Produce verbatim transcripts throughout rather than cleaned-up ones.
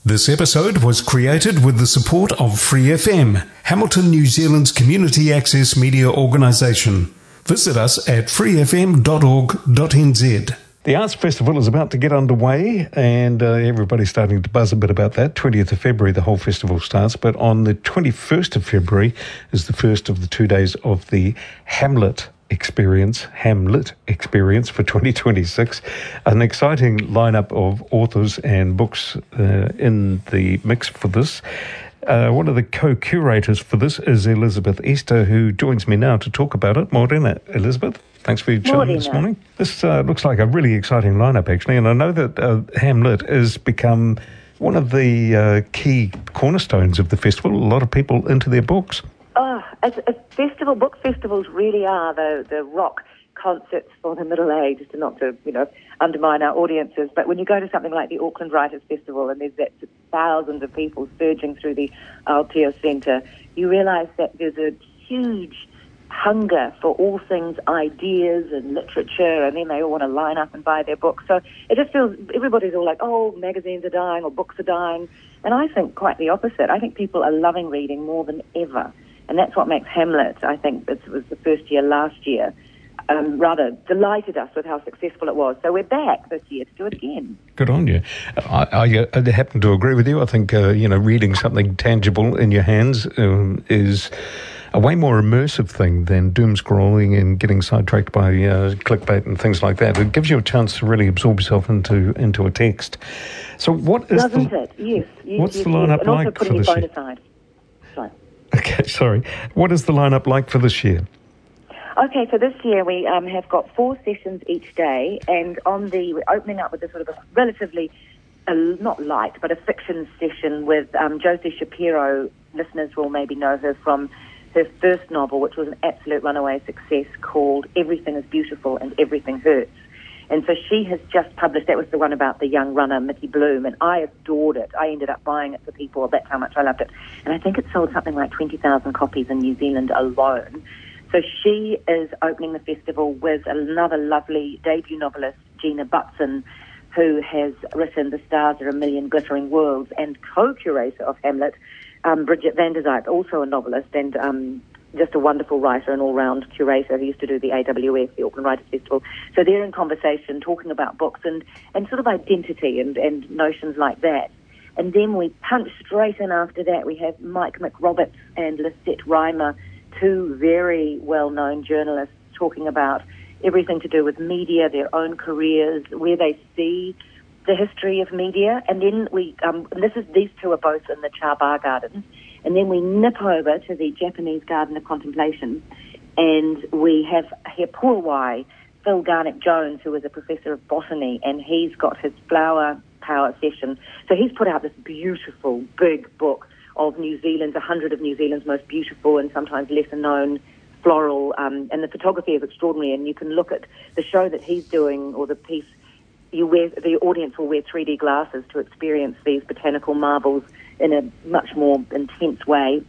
This episode was created with the support of Free F M, Hamilton, New Zealand's community access media organisation. Visit us at free f m dot org dot n z. The Arts Festival is about to get underway, and uh, everybody's starting to buzz a bit about that. twentieth of February, the whole festival starts, but on the twenty-first of February is the first of the two days of the Hamlet experience, Hamlet experience for twenty twenty-six. An exciting lineup of authors and books uh, in the mix for this. Uh, one of the co-curators for this is Elizabeth Easter, who joins me now to talk about it. Morena, Elizabeth. Thanks for your time this morning. This uh, looks like a really exciting lineup, actually, and I know that uh, Hamlet has become one of the uh, key cornerstones of the festival. A lot of people into their books. Oh, as a festival, book festivals really are the, the rock concerts for the middle-aged, not to, you know, undermine our audiences, but when you go to something like the Auckland Writers' Festival and there's that thousands of people surging through the Aotearoa Centre, you realise that there's a huge hunger for all things ideas and literature, and then they all want to line up and buy their books. So it just feels, everybody's all like, oh, magazines are dying or books are dying, and I think quite the opposite. I think people are loving reading more than ever. And that's what makes Hamlet, I think, it was the first year last year, um, rather delighted us with how successful it was. So we're back this year to do it again. Good on you. I, I, I happen to agree with you. I think, uh, you know, reading something tangible in your hands um, is a way more immersive thing than doom scrolling and getting sidetracked by uh, clickbait and things like that. It gives you a chance to really absorb yourself into into a text. So what is Doesn't the, it? Yes. yes what's yes, the lineup yes. And like also putting for your this phone year? aside. Sorry. Okay, sorry. What is the lineup like for this year? Okay, so this year we um, have got four sessions each day, and on the we're opening up with a sort of a relatively, uh, not light, but a fiction session with um, Josie Shapiro. Listeners will maybe know her from her first novel, which was an absolute runaway success, called Everything is Beautiful and Everything Hurts. And so she has just published, that was the one about the young runner, Mickey Bloom, and I adored it. I ended up buying it for people. That's how much I loved it. And I think it sold something like twenty thousand copies in New Zealand alone. So she is opening the festival with another lovely debut novelist, Gina Butson, who has written The Stars Are a Million Glittering Worlds, and co-curator of Hamlet, um, Bridget van der Zyp, also a novelist and um, just a wonderful writer and all-round curator who used to do the A W F, the Auckland Writers' Festival. So they're in conversation, talking about books and, and sort of identity and, and notions like that. And then we punch straight in after that. We have Mike McRoberts and Lisette Reimer, two very well-known journalists, talking about everything to do with media, their own careers, where they see the history of media. And then we, um, and this is, these two are both in the Cha Bar Gardens. And then we nip over to the Japanese Garden of Contemplation, and we have here Purwai, Phil Garnett-Jones, who is a professor of botany, and he's got his flower power session. So he's put out this beautiful, big book of New Zealand's, a hundred of New Zealand's most beautiful and sometimes lesser-known floral, um, and the photography is extraordinary, and you can look at the show that he's doing, or the piece, you wear, the audience will wear three D glasses to experience these botanical marvels in a much more intense way.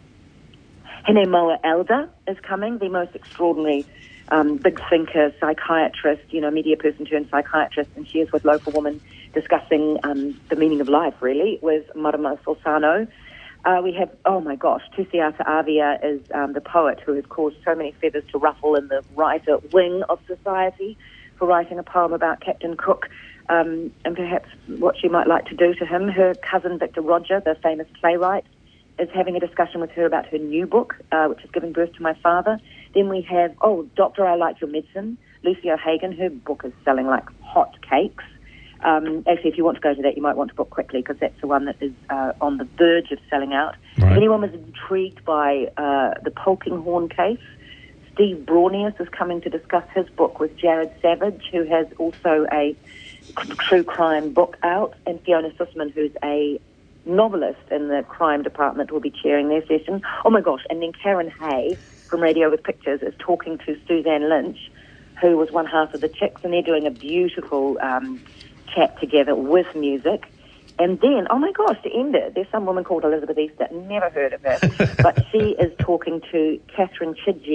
Hene Moa Elder is coming, the most extraordinary um, big thinker, psychiatrist, you know, media person turned psychiatrist, and she is with Local Woman discussing um, the meaning of life, really, with Marama Solsano. Uh, we have, oh my gosh, Tusiata Avia is um, the poet who has caused so many feathers to ruffle in the writer wing of society for writing a poem about Captain Cook. Um, and perhaps what she might like to do to him. Her cousin, Victor Roger, the famous playwright, is having a discussion with her about her new book, uh, which is Giving Birth to My Father. Then we have, oh, Doctor I Like Your Medicine, Lucy O'Hagan. Her book is selling like hot cakes. Um, actually, if you want to go to that, you might want to book quickly, because that's the one that is uh, on the verge of selling out. Right. If anyone was intrigued by uh, the Polkinghorne case, Steve Braunius is coming to discuss his book with Jared Savage, who has also a true crime book out, and Fiona Sussman, who's a novelist in the crime department, will be chairing their session. Oh my gosh, and then Karen Hay from Radio with Pictures is talking to Suzanne Lynch, who was one half of the Chicks, and they're doing a beautiful um, chat together with music. And then, oh my gosh, to end it, there's some woman called Elizabeth Easter, never heard of her, but she is talking to Catherine Chidgey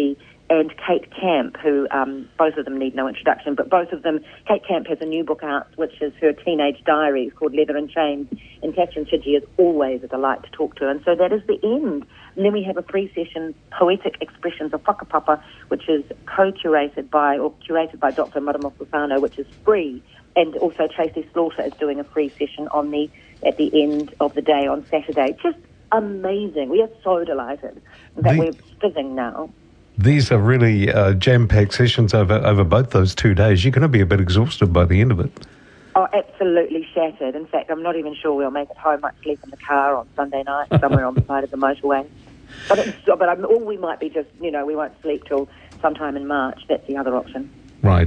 and Kate Camp, who um, both of them need no introduction, but both of them, Kate Camp has a new book out, which is her teenage diaries called Leather and Chains, and Catherine Chidgey is always a delight to talk to. And so that is the end. And then we have a free session, Poetic Expressions of Whakapapa, which is co-curated by, or curated by Doctor Maramo Fufano, which is free. And also Tracy Slaughter is doing a free session on the at the end of the day on Saturday. Just amazing. We are so delighted that the- we're fizzing now. These are really uh, jam-packed sessions over, over both those two days. You're going to be a bit exhausted by the end of it. Oh, absolutely shattered. In fact, I'm not even sure we'll make it home. I might sleep in the car on Sunday night somewhere on the side of the motorway. But, it's, but I'm, or we might be just, you know, we won't sleep till sometime in March. That's the other option. Right.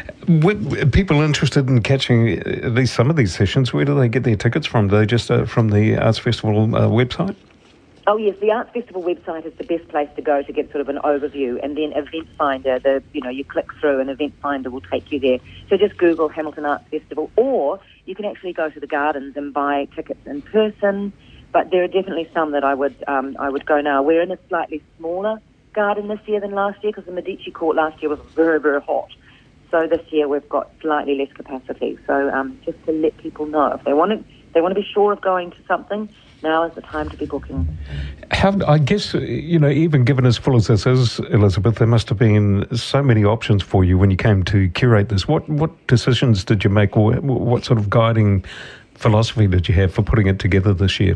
With people interested in catching at least some of these sessions, where do they get their tickets from? Do they just uh, from the Arts Festival uh, website? Oh, yes, the Arts Festival website is the best place to go to get sort of an overview, and then Event Finder, the you know, you click through and Event Finder will take you there. So just Google Hamilton Arts Festival, or you can actually go to the gardens and buy tickets in person, but there are definitely some that I would um, I would go now. We're in a slightly smaller garden this year than last year because the Medici Court last year was very, very hot. So this year we've got slightly less capacity. So um, just to let people know, if they want to, they want to be sure of going to something, now is the time to be booking. How, I guess, you know, even given as full as this is, Elizabeth, there must have been so many options for you when you came to curate this. What what decisions did you make, or what sort of guiding philosophy did you have for putting it together this year?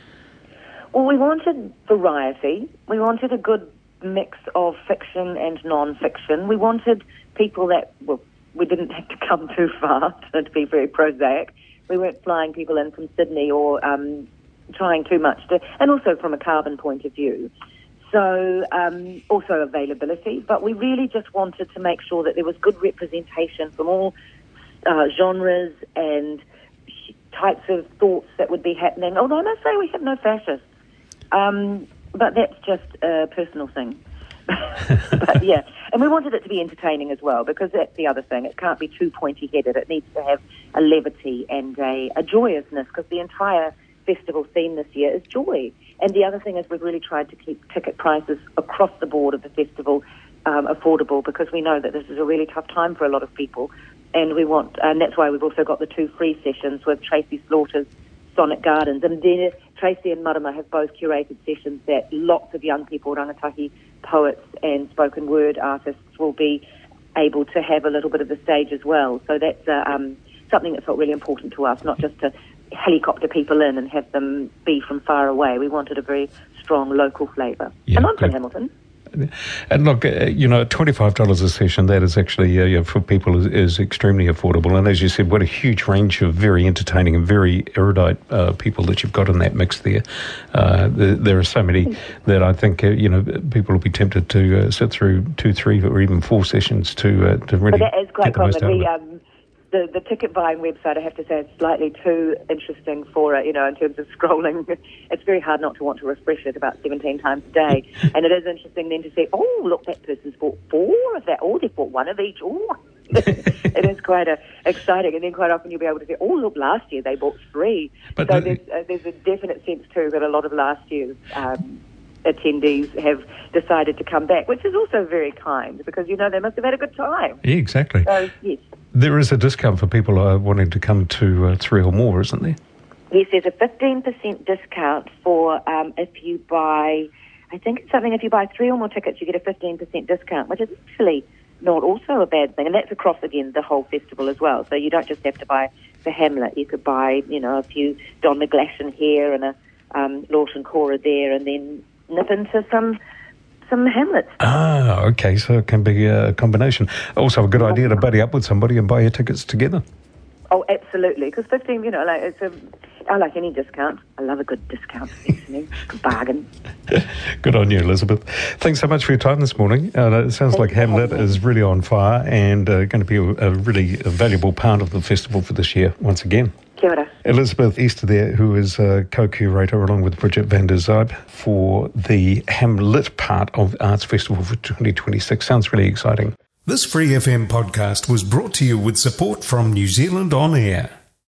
Well, we wanted variety. We wanted a good mix of fiction and non-fiction. We wanted people that, well, we didn't have to come too far to be very prosaic. We weren't flying people in from Sydney or um, trying too much to, and also from a carbon point of view. So um, also availability, but we really just wanted to make sure that there was good representation from all uh, genres and types of thoughts that would be happening. Although I must say we have no fascists, um, but that's just a personal thing. But yeah, and we wanted it to be entertaining as well, because that's the other thing. It can't be too pointy-headed. It needs to have a levity and a, a joyousness, because the entire festival theme this year is joy. And the other thing is we've really tried to keep ticket prices across the board of the festival um, affordable, because we know that this is a really tough time for a lot of people. And we want, and that's why we've also got the two free sessions with Tracy Slaughter's Sonic Gardens. And then Tracy and Marama have both curated sessions that lots of young people, rangatahi poets and spoken word artists will be able to have a little bit of the stage as well. So that's uh, um, something that felt really important to us, not just to helicopter people in and have them be from far away. We wanted a very strong local flavour. Yeah, and I'm from good. Hamilton. And look, uh, you know, twenty-five dollars a session, that is actually, uh, you know, for people, is, is extremely affordable. And as you said, what a huge range of very entertaining and very erudite uh, people that you've got in that mix there. Uh, there, there are so many that I think, uh, you know, people will be tempted to uh, sit through two, three, or even four sessions to uh, to really but that is quite get the most out common. of We, it. um, the, the ticket buying website, I have to say, is slightly too interesting for it, you know, in terms of scrolling. It's very hard not to want to refresh it about seventeen times a day. And it is interesting then to see, oh, look, that person's bought four of that. Oh, they've bought one of each. Oh, it is quite a, exciting. And then quite often you'll be able to say, oh, look, last year they bought three. But so the, there's, uh, there's a definite sense, too, that a lot of last year's um, attendees have decided to come back, which is also very kind, because, you know, they must have had a good time. Yeah, exactly. So, yes. There is a discount for people uh, wanting to come to uh, three or more, isn't there? Yes, there's a fifteen percent discount for um, if you buy, I think it's something, if you buy three or more tickets, you get a fifteen percent discount, which is actually not also a bad thing. And that's across, again, the whole festival as well. So you don't just have to buy for Hamlet. You could buy, you know, a few Don McGlashan here and a um, Lawton Cora there, and then nip into some some Hamlet stuff. Ah, okay, so it can be a combination. Also a good idea to buddy up with somebody and buy your tickets together. Oh, absolutely, because fifteen, you know, like it's a, I like any discount. I love a good discount, listening, a bargain. Good on you, Elizabeth. Thanks so much for your time this morning. Uh, it sounds like Hamlet is really on fire and uh, going to be a, a really a valuable part of the festival for this year once again. Kia ora. Elizabeth Easter there, who is a co-curator along with Bridget van der Zype for the Hamlet part of Arts Festival for twenty twenty-six. Sounds really exciting. This Free F M podcast was brought to you with support from New Zealand On Air.